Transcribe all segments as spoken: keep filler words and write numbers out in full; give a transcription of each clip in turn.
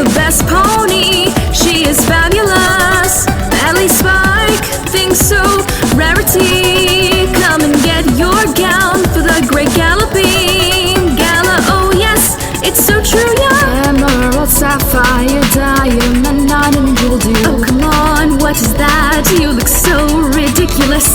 the best pony. She is fabulous. At least Spike thinks so. Rarity, come and get your gown for the great galloping gala. Oh yes, it's so true, yeah. Emerald, sapphire, diamond, nine and jewel do. Oh come on, what is that? You look so ridiculous.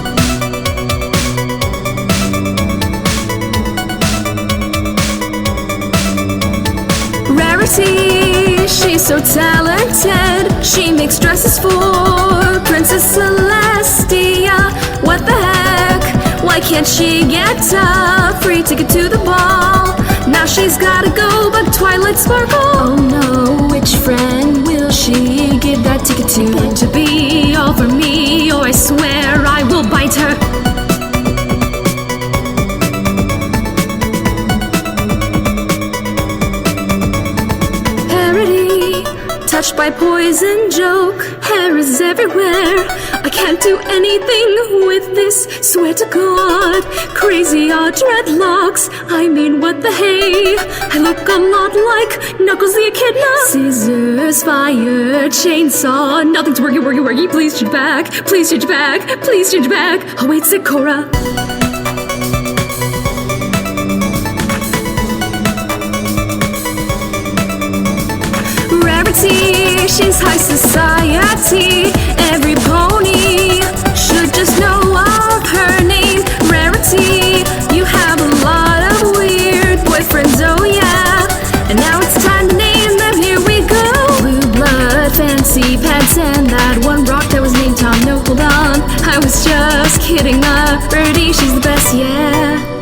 Rarity, she's so talented. She makes dresses for Princess Celestia. What the heck? Why can't she get a free ticket to the ball? Now she's gotta go, but Twilight Sparkle. Oh no, which friend will she give that ticket to? Going to be all for me, or I swear I will bite her. Touched by poison joke, hair is everywhere. I can't do anything with this, swear to God. Crazy odd dreadlocks, I mean what the hey. I look a lot like Knuckles the Echidna. Scissors, fire, chainsaw, nothing's worky, worky, worky. Please change back, please change back, please change back. Oh wait, Sakura. She's high society. Every pony should just know of her name. Rarity, you have a lot of weird boyfriends, oh yeah. And now it's time to name them, here we go. Blue blood, fancy pants, and that one rock that was named Tom. No, hold on, I was just kidding. Uh, Birdie, she's the best, yeah.